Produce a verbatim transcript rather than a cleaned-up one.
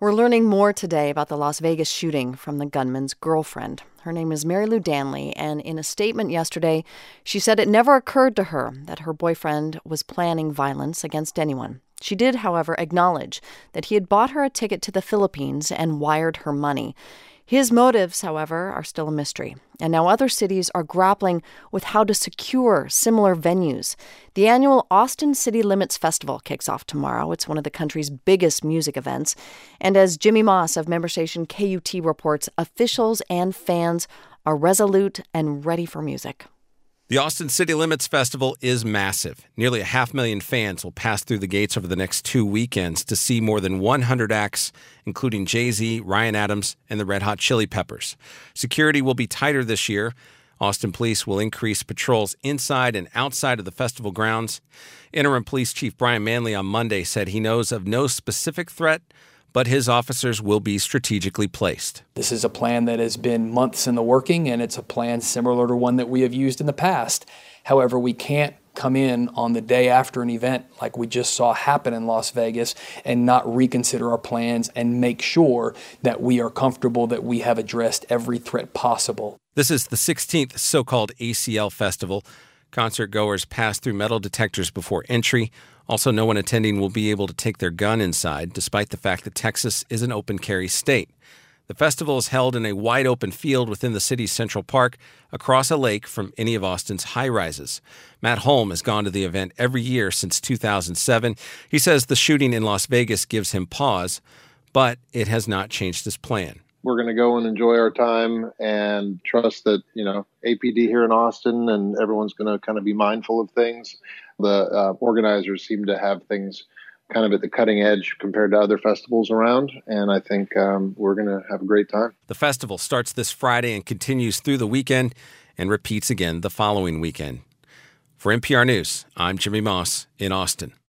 We're learning more today about the Las Vegas shooting from the gunman's girlfriend. Her name is Mary Lou Danley, and in a statement yesterday, she said it never occurred to her that her boyfriend was planning violence against anyone. She did, however, acknowledge that he had bought her a ticket to the Philippines and wired her money. His motives, however, are still a mystery. And now other cities are grappling with how to secure similar venues. The annual Austin City Limits Festival kicks off tomorrow. It's one of the country's biggest music events. And as Jimmy Moss of member station K U T reports, officials and fans are resolute and ready for music. The Austin City Limits Festival is massive. Nearly a half million fans will pass through the gates over the next two weekends to see more than one hundred acts, including Jay-Z, Ryan Adams, and the Red Hot Chili Peppers. Security will be tighter this year. Austin police will increase patrols inside and outside of the festival grounds. Interim Police Chief Brian Manley on Monday said he knows of no specific threat, but his officers will be strategically placed. This is a plan that has been months in the working, and it's a plan similar to one that we have used in the past. However, we can't come in on the day after an event like we just saw happen in Las Vegas and not reconsider our plans and make sure that we are comfortable that we have addressed every threat possible. This is the sixteenth so-called A C L festival. Concert goers pass through metal detectors before entry. Also, no one attending will be able to take their gun inside, despite the fact that Texas is an open carry state. The festival is held in a wide open field within the city's Central Park, across a lake from any of Austin's high-rises. Matt Holm has gone to the event every year since two thousand seven. He says the shooting in Las Vegas gives him pause, but it has not changed his plan. We're going to go and enjoy our time and trust that, you know, A P D here in Austin and everyone's going to kind of be mindful of things. The uh, organizers seem to have things kind of at the cutting edge compared to other festivals around, and I think um, we're going to have a great time. The festival starts this Friday and continues through the weekend and repeats again the following weekend. For N P R News, I'm Jimmy Moss in Austin.